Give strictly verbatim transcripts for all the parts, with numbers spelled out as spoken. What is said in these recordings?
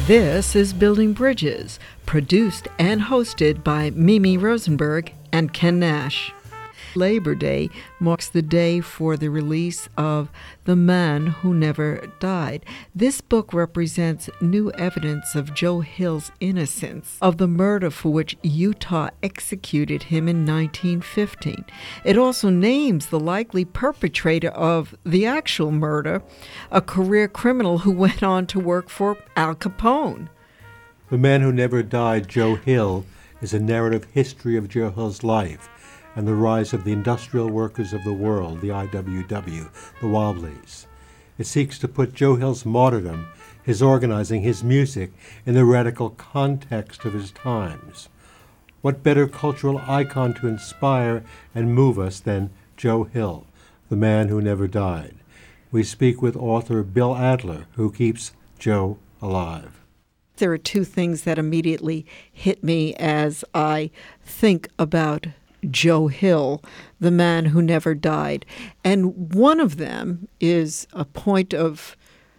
This is Building Bridges, produced and hosted by Mimi Rosenberg and Ken Nash. Labor Day marks the day for the release of The Man Who Never Died. This book represents new evidence of Joe Hill's innocence of the murder for which Utah executed him in nineteen fifteen. It also names the likely perpetrator of the actual murder, a career criminal who went on to work for Al Capone. The Man Who Never Died, Joe Hill, is a narrative history of Joe Hill's life and the rise of the industrial workers of the world, the I W W, the Wobblies. It seeks to put Joe Hill's martyrdom, his organizing, his music, in the radical context of his times. What better cultural icon to inspire and move us than Joe Hill, the man who never died? We speak with author Bill Adler, who keeps Joe alive. There are two things that immediately hit me as I think about Joe Hill, the man who never died. And one of them is a point of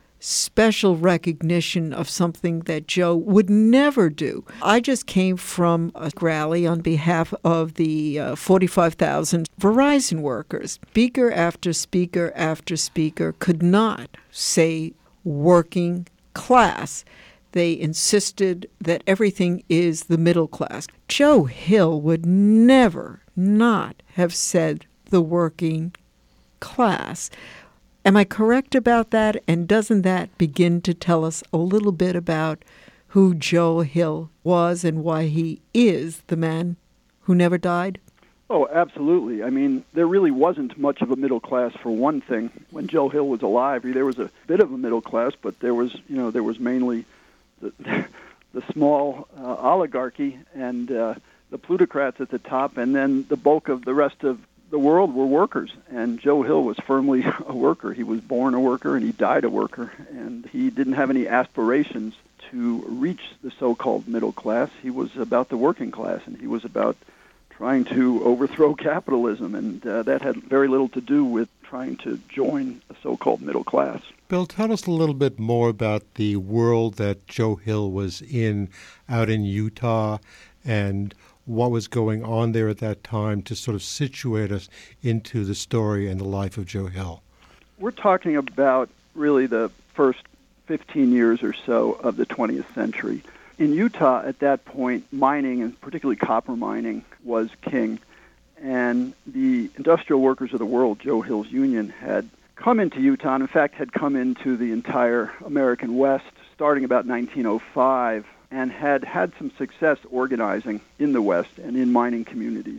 special recognition of something that Joe would never do. I just came from a rally on behalf of the uh, forty-five thousand Verizon workers. Speaker after speaker after speaker could not say working class. They insisted that everything is the middle class. Joe Hill would never not have said the working class. Am I correct about that? And doesn't that begin to tell us a little bit about who Joe Hill was and why he is the man who never died? Oh, absolutely. I mean, there really wasn't much of a middle class, for one thing. When Joe Hill was alive, there was a bit of a middle class, but there was, you know, there was mainly the, the small uh, oligarchy and uh, the plutocrats at the top, and then the bulk of the rest of the world were workers. And Joe Hill was firmly a worker. He was born a worker, and he died a worker. And he didn't have any aspirations to reach the so-called middle class. He was about the working class, and he was about trying to overthrow capitalism, and uh, that had very little to do with trying to join a so-called middle class. Bill, tell us a little bit more about the world that Joe Hill was in out in Utah and what was going on there at that time to sort of situate us into the story and the life of Joe Hill. We're talking about really the first fifteen years or so of the twentieth century. In Utah at that point, mining, and particularly copper mining, was king. And the industrial workers of the world, Joe Hill's union, had come into Utah, and in fact had come into the entire American West starting about nineteen oh five, and had had some success organizing in the West and in mining communities.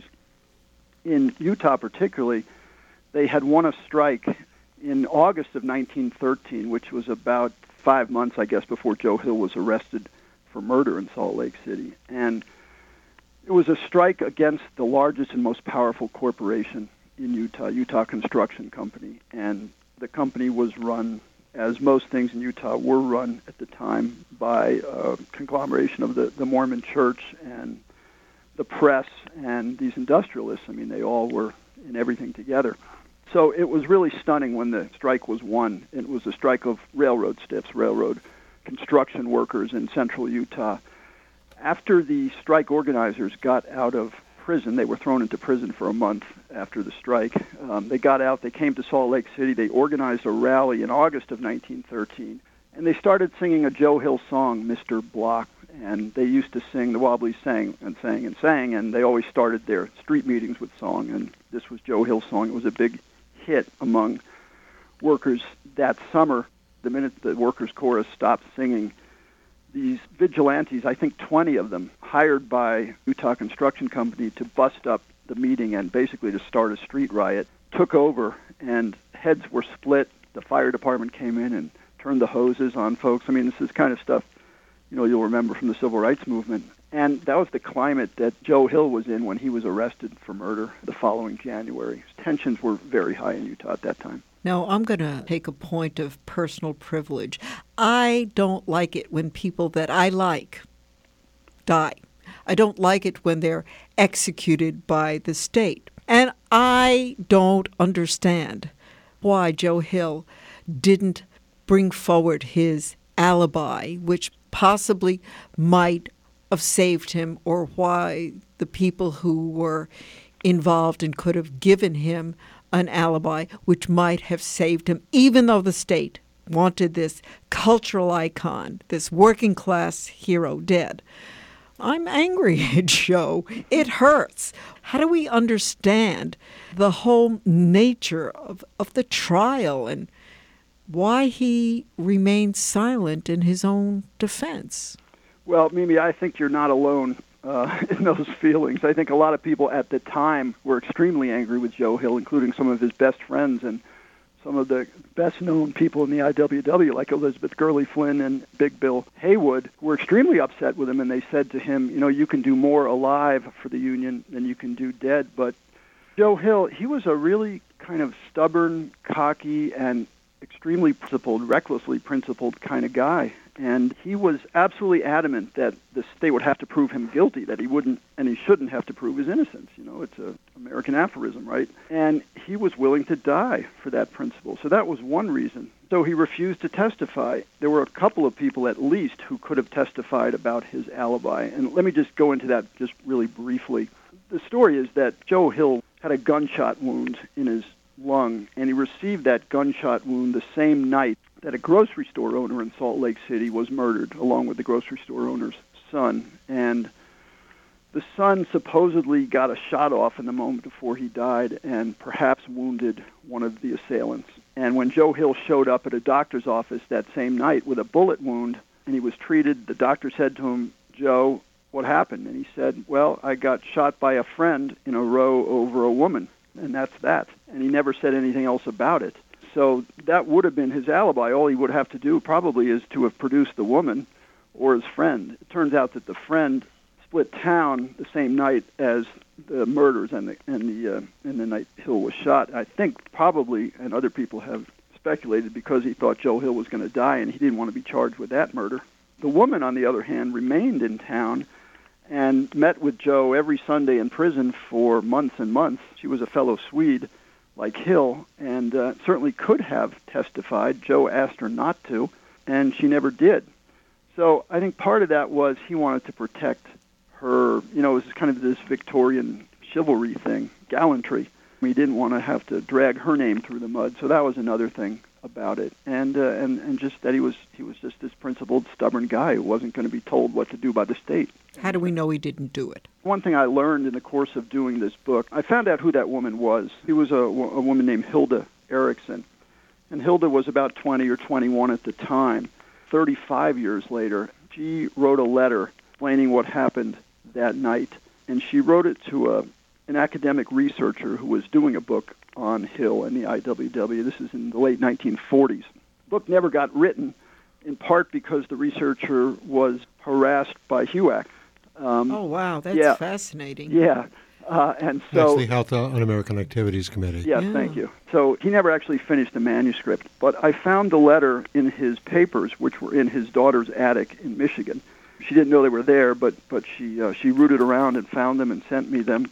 In Utah particularly, they had won a strike in August of nineteen thirteen, which was about five months, I guess, before Joe Hill was arrested for murder in Salt Lake City. And it was a strike against the largest and most powerful corporation in Utah, Utah Construction Company. And the company was run, as most things in Utah were run at the time, by a conglomeration of the, the Mormon Church and the press and these industrialists. I mean, they all were in everything together. So it was really stunning when the strike was won. It was a strike of railroad stiffs, railroad construction workers in central Utah. After the strike organizers got out of prison, they were thrown into prison for a month after the strike. Um, they got out, they came to Salt Lake City, they organized a rally in August of nineteen thirteen, and they started singing a Joe Hill song, Mister Block, and they used to sing, the Wobblies sang and sang and sang, and they always started their street meetings with song, and this was Joe Hill's song. It was a big hit among workers that summer. The minute the workers' chorus stopped singing, these vigilantes, I think twenty of them, hired by Utah Construction Company to bust up the meeting and basically to start a street riot, took over, and heads were split. The fire department came in and turned the hoses on folks. I mean, this is kind of stuff, you know, you'll remember from the Civil Rights Movement. And that was the climate that Joe Hill was in when he was arrested for murder the following January. Tensions were very high in Utah at that time. Now, I'm going to take a point of personal privilege. I don't like it when people that I like die. I don't like it when they're executed by the state. And I don't understand why Joe Hill didn't bring forward his alibi, which possibly might have saved him, or why the people who were involved and could have given him an alibi, which might have saved him, even though the state wanted this cultural icon, this working class hero dead. I'm angry at Joe. It hurts. How do we understand the whole nature of, of the trial and why he remained silent in his own defense? Well, Mimi, I think you're not alone uh, in those feelings. I think a lot of people at the time were extremely angry with Joe Hill, including some of his best friends and some of the best-known people in the I W W, like Elizabeth Gurley Flynn and Big Bill Haywood, were extremely upset with him, and they said to him, you know, you can do more alive for the Union than you can do dead. But Joe Hill, he was a really kind of stubborn, cocky, and extremely principled, recklessly principled kind of guy. And he was absolutely adamant that the state would have to prove him guilty, that he wouldn't and he shouldn't have to prove his innocence. You know, it's an American aphorism, right? And he was willing to die for that principle. So that was one reason. So he refused to testify. There were a couple of people at least who could have testified about his alibi. And let me just go into that just really briefly. The story is that Joe Hill had a gunshot wound in his lung, and he received that gunshot wound the same night that a grocery store owner in Salt Lake City was murdered, along with the grocery store owner's son. And the son supposedly got a shot off in the moment before he died and perhaps wounded one of the assailants. And when Joe Hill showed up at a doctor's office that same night with a bullet wound and he was treated, the doctor said to him, Joe, what happened? And he said, well, I got shot by a friend in a row over a woman, and that's that. And he never said anything else about it. So that would have been his alibi. All he would have to do probably is to have produced the woman or his friend. It turns out that the friend split town the same night as the murders and the and the uh, and the night Hill was shot. I think probably, and other people have speculated, because he thought Joe Hill was going to die and he didn't want to be charged with that murder. The woman, on the other hand, remained in town and met with Joe every Sunday in prison for months and months. She was a fellow Swede, like Hill, and uh, certainly could have testified. Joe asked her not to, and she never did. So I think part of that was he wanted to protect her. You know, it was kind of this Victorian chivalry thing, gallantry. He didn't want to have to drag her name through the mud, so that was another thing about it. And uh, and and just that he was he was just this principled, stubborn guy who wasn't going to be told what to do by the state. How do we know he didn't do it? One thing I learned in the course of doing this book, I found out who that woman was. She was a, a woman named Hilda Erickson. And Hilda was about twenty or twenty-one at the time. thirty-five years later, she wrote a letter explaining what happened that night. And she wrote it to a, an academic researcher who was doing a book on Hill and the I W W. This is in the late nineteen forties. The book never got written, in part because the researcher was harassed by HUAC. Um, oh, wow, that's yeah, fascinating. Yeah, uh, and so... That's the Health Un-American Activities Committee. Yes, yeah. Thank you. So he never actually finished the manuscript, but I found the letter in his papers, which were in his daughter's attic in Michigan. She didn't know they were there, but, but she, uh, she rooted around and found them and sent me them.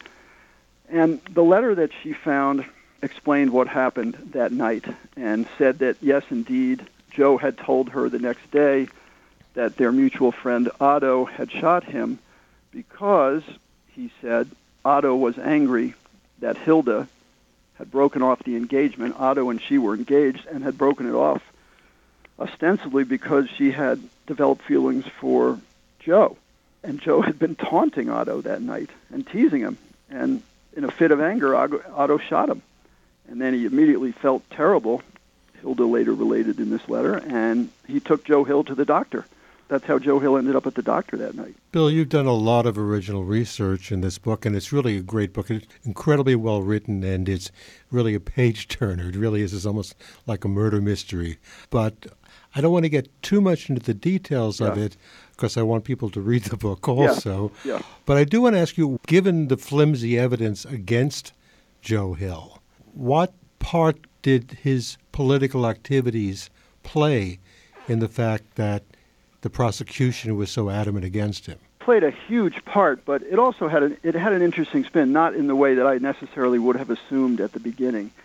And the letter that she found explained what happened that night and said that, yes, indeed, Joe had told her the next day that their mutual friend Otto had shot him because, he said, Otto was angry that Hilda had broken off the engagement. Otto and she were engaged and had broken it off, ostensibly because she had developed feelings for Joe. And Joe had been taunting Otto that night and teasing him. And in a fit of anger, Otto shot him. And then he immediately felt terrible, Hilda later related in this letter, and he took Joe Hill to the doctor. That's how Joe Hill ended up at the doctor that night. Bill, you've done a lot of original research in this book, and it's really a great book. It's incredibly well written, and it's really a page-turner. It really is. It's almost like a murder mystery. But I don't want to get too much into the details yeah. of it, because I want people to read the book also. Yeah. Yeah. But I do want to ask you, given the flimsy evidence against Joe Hill, what part did his political activities play in the fact that the prosecution was so adamant against him? Played a huge part, but it also had an, it had an interesting spin, not in the way that I necessarily would have assumed at the beginning.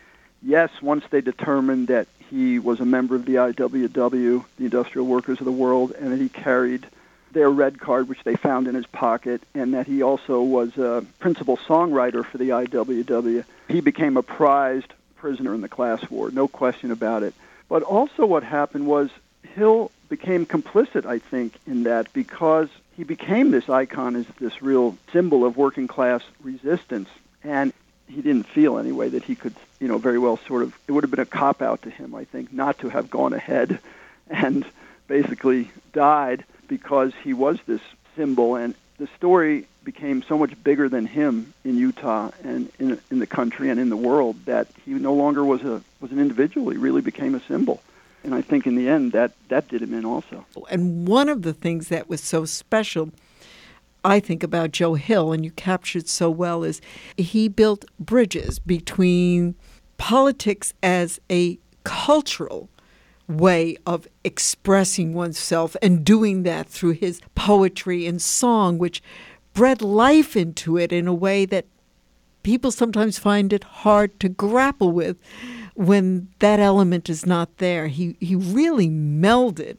yes, once they determined that he was a member of the I W W, the Industrial Workers of the World, and that he carried their red card, which they found in his pocket, and that he also was a principal songwriter for the I W W, he became a prized prisoner in the class war, no question about it. But also what happened was Hill became complicit, I think, in that because he became this icon as this real symbol of working class resistance, and he didn't feel anyway that he could, you know, very well sort of, it would have been a cop-out to him, I think, not to have gone ahead and basically died because he was this symbol, and the story became so much bigger than him in Utah and in in the country and in the world that he no longer was a was an individual. He really became a symbol. And I think in the end that, that did him in also. And one of the things that was so special, I think, about Joe Hill, and you captured so well, is he built bridges between politics as a cultural way of expressing oneself and doing that through his poetry and song, which bred life into it in a way that people sometimes find it hard to grapple with when that element is not there. He he really melded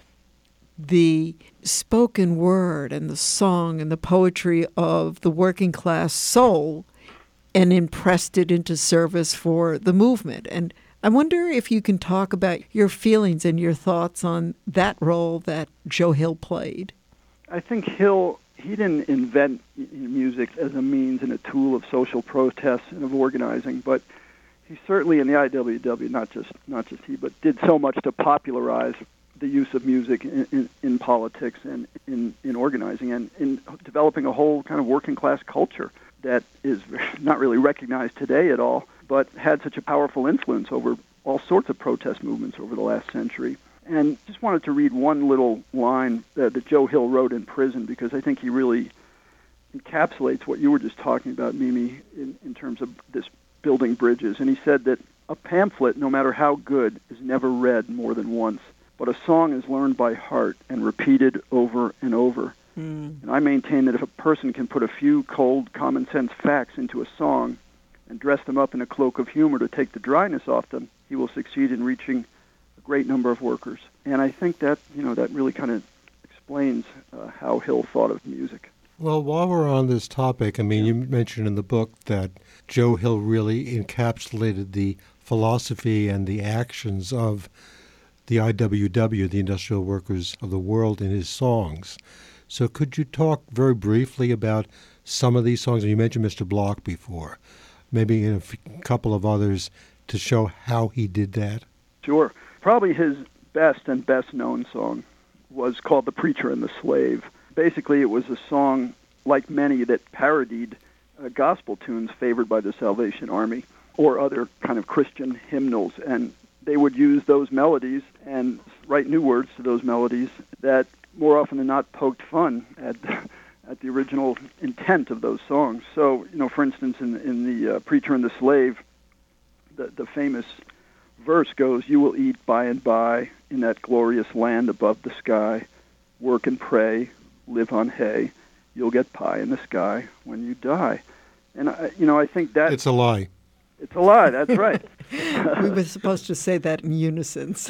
the spoken word and the song and the poetry of the working class soul and impressed it into service for the movement. And I wonder if you can talk about your feelings and your thoughts on that role that Joe Hill played. I think Hill, he didn't invent music as a means and a tool of social protest and of organizing, but he certainly in the I W W, not just not just he, but did so much to popularize the use of music in, in, in politics and in, in organizing and in developing a whole kind of working class culture that is not really recognized today at all, but had such a powerful influence over all sorts of protest movements over the last century. And just wanted to read one little line that, that Joe Hill wrote in prison, because I think he really encapsulates what you were just talking about, Mimi, in, in terms of this building bridges. And he said that a pamphlet, no matter how good, is never read more than once, but a song is learned by heart and repeated over and over. Mm. And I maintain that if a person can put a few cold, common-sense facts into a song and dress them up in a cloak of humor to take the dryness off them, he will succeed in reaching a great number of workers. And I think that, you know, that really kind of explains uh, how Hill thought of music. Well, while we're on this topic, I mean, you mentioned in the book that Joe Hill really encapsulated the philosophy and the actions of the I W W, the Industrial Workers of the World, in his songs. So could you talk very briefly about some of these songs? You mentioned Mister Block before, maybe in a f- couple of others to show how he did that. Sure. Probably his best and best-known song was called The Preacher and the Slave. Basically, it was a song, like many, that parodied uh, gospel tunes favored by the Salvation Army or other kind of Christian hymnals. And they would use those melodies and write new words to those melodies that more often than not poked fun at at the original intent of those songs. So, you know, for instance, in, in the uh, Preacher and the Slave, the, the famous verse goes, "You will eat by and by in that glorious land above the sky. Work and pray, live on hay. You'll get pie in the sky when you die." And, I, you know, I think that... It's a lie. It's a lie, that's right. We were supposed to say that in unison. So.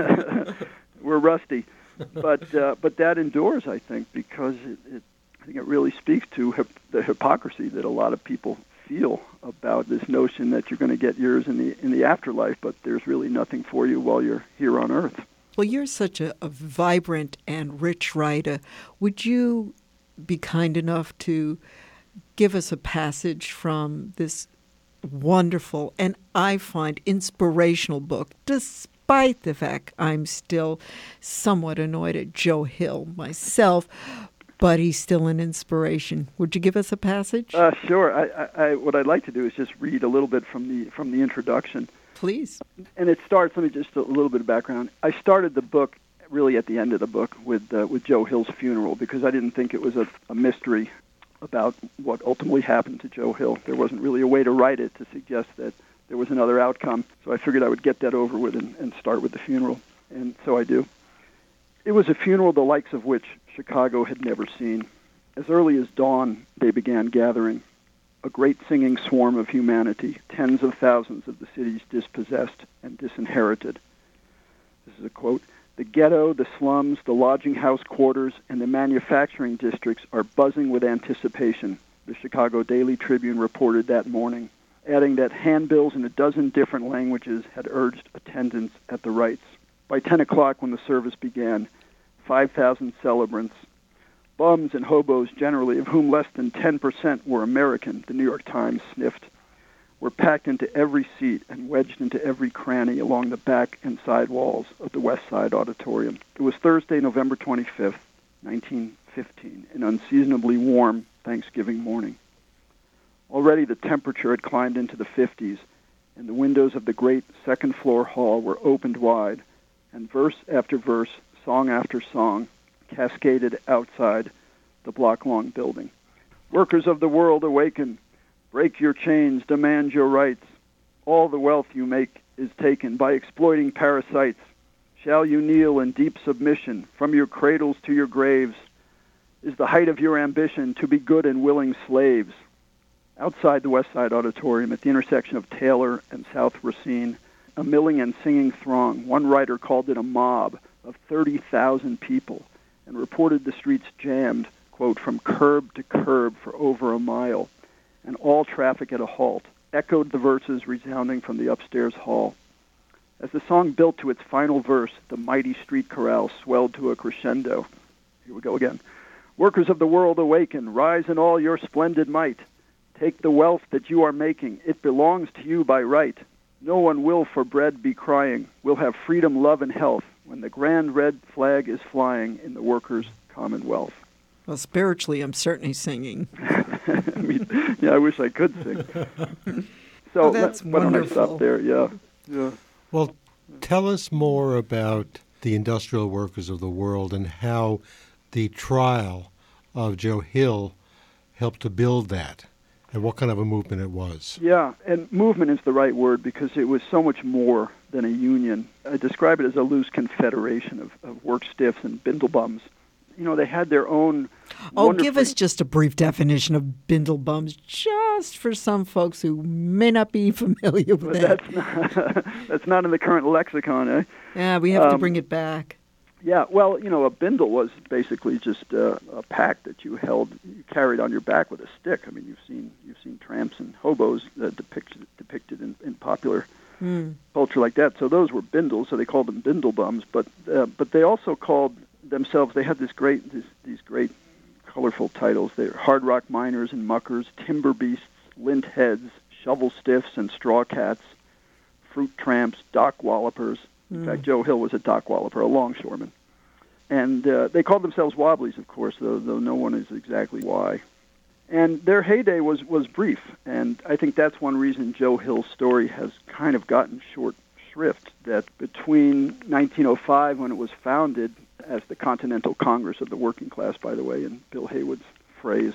We're rusty. But uh, but that endures, I think, because it, it, I think it really speaks to hip, the hypocrisy that a lot of people feel about this notion that you're going to get yours in the in the afterlife, but there's really nothing for you while you're here on Earth. Well, you're such a, a vibrant and rich writer. Would you be kind enough to give us a passage from this wonderful and I find inspirational book, despite the fact I'm still somewhat annoyed at Joe Hill myself, but he's still an inspiration. Would you give us a passage? Uh, sure. I, I, I, what I'd like to do is just read a little bit from the from the introduction. Please. And it starts, let me just a little bit of background. I started the book really at the end of the book with uh, with Joe Hill's funeral because I didn't think it was a, a mystery about what ultimately happened to Joe Hill. There wasn't really a way to write it to suggest that there was another outcome. So I figured I would get that over with and, and start with the funeral. And so I do. It was a funeral the likes of which Chicago had never seen. As early as dawn, they began gathering. a great singing swarm of humanity, tens of thousands of the cities dispossessed and disinherited. This is a quote. The ghetto, the slums, the lodging house quarters, and the manufacturing districts are buzzing with anticipation, the Chicago Daily Tribune reported that morning, adding that handbills in a dozen different languages had urged attendance at the rites. By ten o'clock when the service began, five thousand celebrants, bums and hobos generally, of whom less than ten percent were American, the New York Times sniffed, were packed into every seat and wedged into every cranny along the back and side walls of the West Side Auditorium. It was Thursday, November twenty-fifth, nineteen fifteen, an unseasonably warm Thanksgiving morning. Already the temperature had climbed into the fifties, and the windows of the great second-floor hall were opened wide, and verse after verse, song after song, cascaded outside the block-long building. Workers of the world, awaken. Break your chains, demand your rights. All the wealth you make is taken by exploiting parasites. Shall you kneel in deep submission from your cradles to your graves? Is the height of your ambition to be good and willing slaves? Outside the West Side Auditorium, at the intersection of Taylor and South Racine, a milling and singing throng, one writer called it a mob of thirty thousand people, and reported the streets jammed, quote, from curb to curb for over a mile, and all traffic at a halt, echoed the verses resounding from the upstairs hall. As the song built to its final verse, the mighty street chorale swelled to a crescendo. Here we go again. Workers of the world, awaken, rise in all your splendid might. Take the wealth that you are making, it belongs to you by right. No one will for bread be crying, we'll have freedom, love, and health when the grand red flag is flying in the workers' commonwealth. Well, spiritually, I'm certainly singing. I mean, yeah, I wish I could sing. So oh, that's let, why don't I wonderful. stop there? Yeah, yeah. Well, tell us more about the industrial workers of the world and how the trial of Joe Hill helped to build that, and what kind of a movement it was. Yeah, and movement is the right word because it was so much more than a union. I describe it as a loose confederation of, of work stiffs and bindlebums. You know, they had their own... Oh, give us just a brief definition of bindlebums, just for some folks who may not be familiar with but that. That's not, that's not in the current lexicon, eh? Yeah, we have um, to bring it back. Yeah, well, you know, a bindle was basically just uh, a pack that you held, you carried on your back with a stick. I mean, you've seen you've seen tramps and hobos uh, depicted depicted in, in popular mm. culture like that. So those were bindles, so they called them bindlebums. But uh, but they also called themselves. They had this great this, these great colorful titles. They're hard rock miners and muckers, timber beasts, lint heads, shovel stiffs, and straw cats, fruit tramps, dock wallopers. In mm. fact, Joe Hill was a dock walloper, a longshoreman. And uh, they called themselves Wobblies, of course, though, though no one is exactly why. And their heyday was, was brief, and I think that's one reason Joe Hill's story has kind of gotten short shrift, that between nineteen oh five, when it was founded as the Continental Congress of the Working Class, by the way, in Bill Haywood's phrase,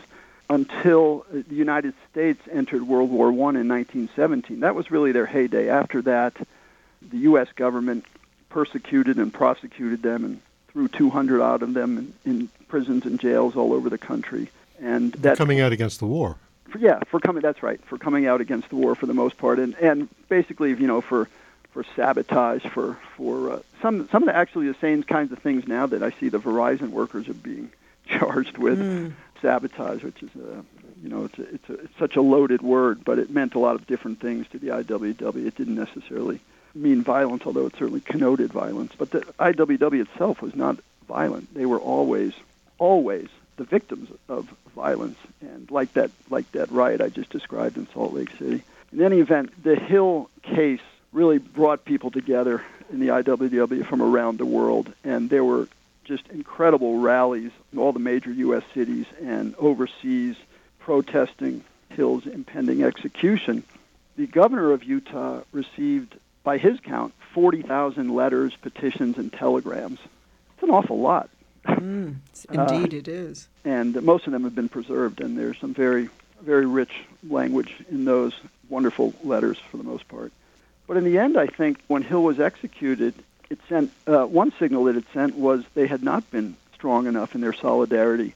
until the United States entered World War One in nineteen seventeen. That was really their heyday. After that, the U S government persecuted and prosecuted them and threw two hundred out of them in, in prisons and jails all over the country. And that's coming out against the war. For, yeah, for coming. That's right. For coming out against the war for the most part, and and basically, you know, for for sabotage, for for uh, some some of the actually the same kinds of things now that I see the Verizon workers are being charged with. Mm. Sabotage, which is a, you know, it's a, it's, a, it's such a loaded word, but it meant a lot of different things to the I W W. It didn't necessarily mean violence, although it certainly connoted violence. But the I W W itself was not violent. They were always, always the victims of violence, and like that, like that riot I just described in Salt Lake City. In any event, the Hill case really brought people together in the I W W from around the world, and there were just incredible rallies in all the major U S cities and overseas protesting Hill's impending execution. The governor of Utah received, by his count, forty thousand letters, petitions, and telegrams. It's an awful lot. Mm, indeed uh, it is. And most of them have been preserved, and there's some very, very rich language in those wonderful letters for the most part. But in the end, I think, when Hill was executed, it sent uh, one signal that it sent was they had not been strong enough in their solidarity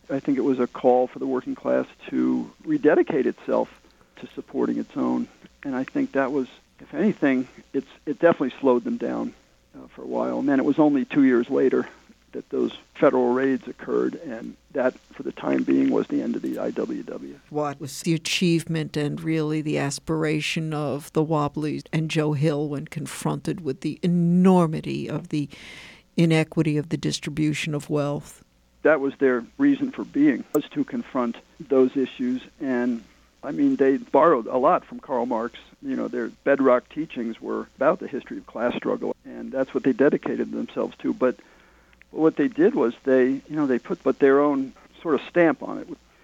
I think it was a call for the working class to rededicate itself to supporting its own. And I think that was, if anything, it's it definitely slowed them down uh, for a while. And then it was only two years later that those federal raids occurred, and that, for the time being, was the end of the I W W. What was the achievement and really the aspiration of the Wobblies and Joe Hill when confronted with the enormity of the inequity of the distribution of wealth? That was their reason for being, was to confront those issues. And, I mean, they borrowed a lot from Karl Marx. You know, their bedrock teachings were about the history of class struggle, and that's what they dedicated themselves to. But what they did was they, you know, they put but their own sort of stamp on it.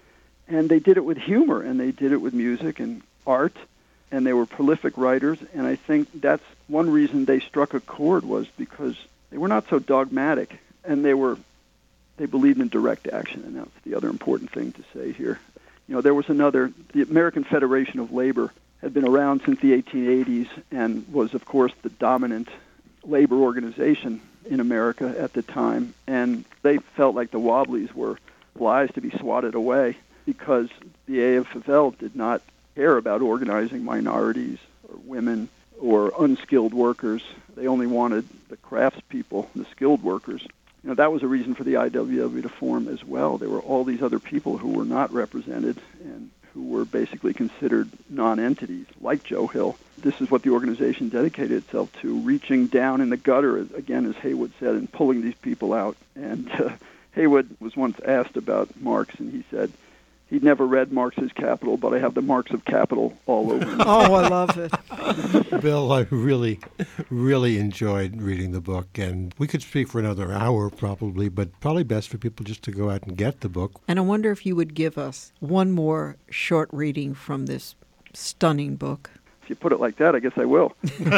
And they did it with humor, and they did it with music and art, and they were prolific writers. And I think that's one reason they struck a chord, was because they were not so dogmatic, and they were they believed in direct action, and that's the other important thing to say here. You know, there was another, the American Federation of Labor had been around since the eighteen eighties and was, of course, the dominant labor organization in America at the time, and they felt like the Wobblies were obliged to be swatted away because the A F L did not care about organizing minorities or women or unskilled workers. They only wanted the craftspeople, the skilled workers. You know, that was a reason for the I W W to form as well. There were all these other people who were not represented and who were basically considered non-entities, like Joe Hill. This is what the organization dedicated itself to, reaching down in the gutter, again, as Haywood said, and pulling these people out. And uh, Haywood was once asked about Marx, and he said, he'd never read Marx's Capital, but I have the marks of capital all over me. Oh, I love it. Bill, I really, really enjoyed reading the book, and we could speak for another hour probably, but probably best for people just to go out and get the book. And I wonder if you would give us one more short reading from this stunning book. If you put it like that, I guess I will.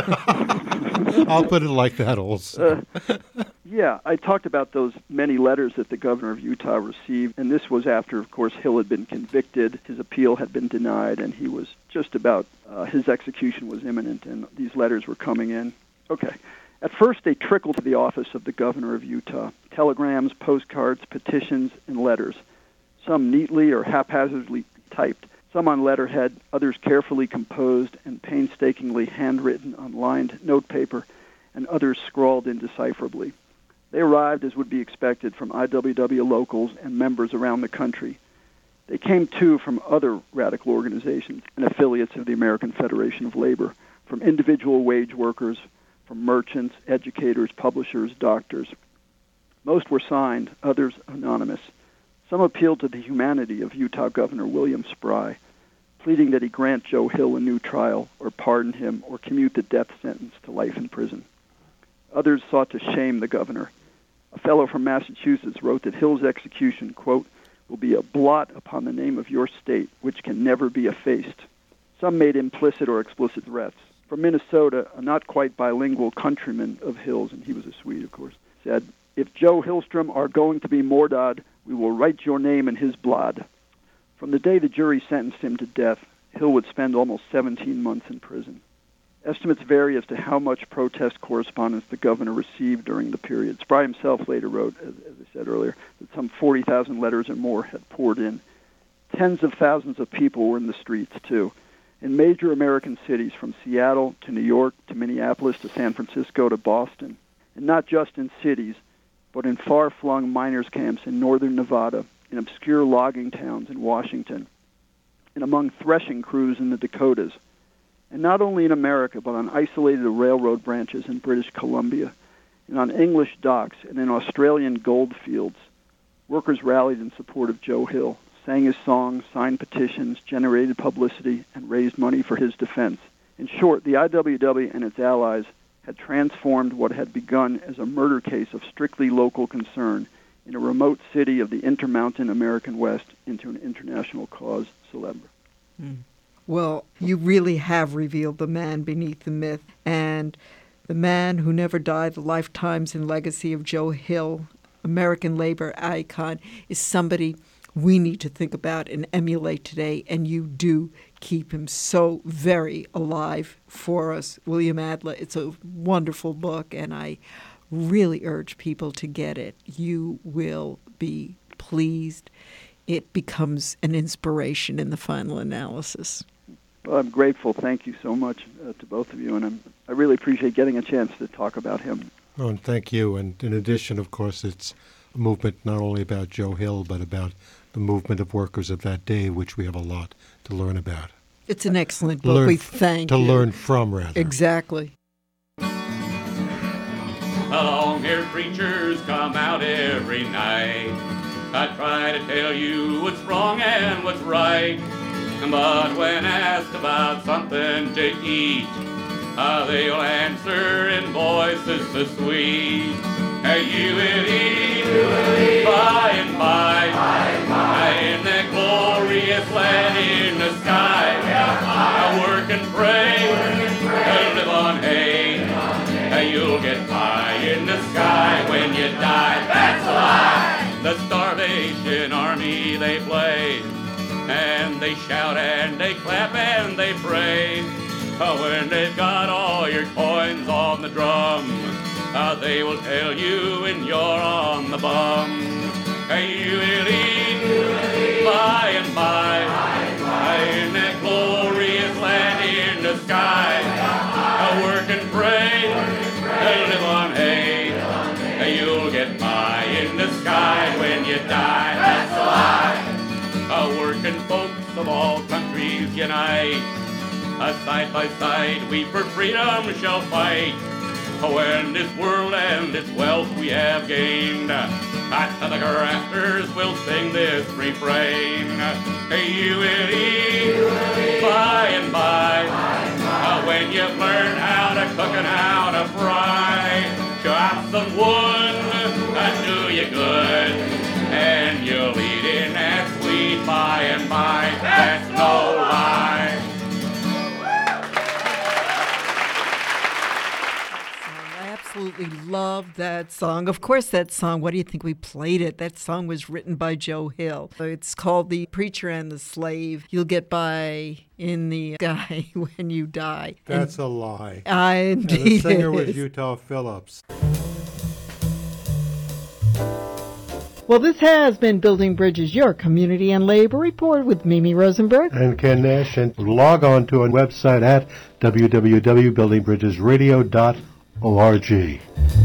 I'll put it like that also. Uh, yeah, I talked about those many letters that the governor of Utah received, and this was after, of course, Hill had been convicted, his appeal had been denied, and he was just about, uh, his execution was imminent, and these letters were coming in. Okay. At first, they trickled to the office of the governor of Utah. Telegrams, postcards, petitions, and letters, some neatly or haphazardly typed, some on letterhead, others carefully composed and painstakingly handwritten on lined notepaper, and others scrawled indecipherably. They arrived, as would be expected, from I W W locals and members around the country. They came, too, from other radical organizations and affiliates of the American Federation of Labor, from individual wage workers, from merchants, educators, publishers, doctors. Most were signed, others anonymous. Some appealed to the humanity of Utah Governor William Spry, pleading that he grant Joe Hill a new trial or pardon him or commute the death sentence to life in prison. Others sought to shame the governor. A fellow from Massachusetts wrote that Hill's execution, quote, will be a blot upon the name of your state, which can never be effaced. Some made implicit or explicit threats. From Minnesota, a not quite bilingual countryman of Hill's, and he was a Swede, of course, said, if Joe Hillstrom are going to be Mordad, we will write your name in his blood. From the day the jury sentenced him to death, Hill would spend almost seventeen months in prison. Estimates vary as to how much protest correspondence the governor received during the period. Spry himself later wrote, as, as I said earlier, that some forty thousand letters or more had poured in. Tens of thousands of people were in the streets, too. In major American cities, from Seattle to New York to Minneapolis to San Francisco to Boston. And not just in cities, but in far-flung miners' camps in northern Nevada, in obscure logging towns in Washington, and among threshing crews in the Dakotas. And not only in America, but on isolated railroad branches in British Columbia, and on English docks and in Australian gold fields, workers rallied in support of Joe Hill, sang his songs, signed petitions, generated publicity, and raised money for his defense. In short, the I W W and its allies had transformed what had begun as a murder case of strictly local concern in a remote city of the Intermountain American West into an international cause célèbre. Mm. Well, you really have revealed the man beneath the myth, and the man who never died, the lifetimes and legacy of Joe Hill, American labor icon, is somebody we need to think about and emulate today, and you do keep him so very alive for us, William Adler. It's a wonderful book, and I really urge people to get it. You will be pleased, it becomes an inspiration in the final analysis. Well, I'm grateful. Thank you so much uh, to both of you, and I'm, I really appreciate getting a chance to talk about him. Oh, and thank you. And in addition, of course, it's a movement not only about Joe Hill, but about the movement of workers of that day, which we have a lot to learn about. It's an excellent book. Learn we f- thank to you. To learn from, rather. Exactly. The long-haired preachers come out every night. I try to tell you what's wrong and what's right. But when asked about something to eat, uh, they'll answer in voices so sweet. Hey, you will eat, you will eat by and by, by, and by. In that glorious land in the sky. I work and pray, work and pray. Live on hay. Live on hay. You'll get pie in the sky when you die. That's a lie. The Starvation Army they play, and they shout and they clap and they pray. Oh, when they've got all your coins on the drum, uh, they will tell you when you're on the bum. Hey, you will eat, you will eat by and by, by, and by. In that glorious land in the sky. Uh, work and pray, work and pray. Uh, live on hay. Live on hay. Uh, you'll get pie in the sky when you die. That's a lie. Uh, working folks of all countries unite. Uh, side by side we for freedom shall fight. When this world and its wealth we have gained, at the grafters we'll sing this refrain. Hey, you will eat, you will eat by and by, by, and by. Uh, when you've learned how to cook and how to fry. Chop some wood, uh, do you good, and you'll eat in that sweet by and by. That's no lie. Absolutely love that song. Of course, that song, what do you think we played it? That song was written by Joe Hill. It's called The Preacher and the Slave. You'll get by in the sky when you die. That's and, a lie. I and indeed the singer is. was Utah Phillips. Well, this has been Building Bridges, your community and labor report with Mimi Rosenberg. And Ken Nash. And log on to our website at w w w dot building bridges radio dot org.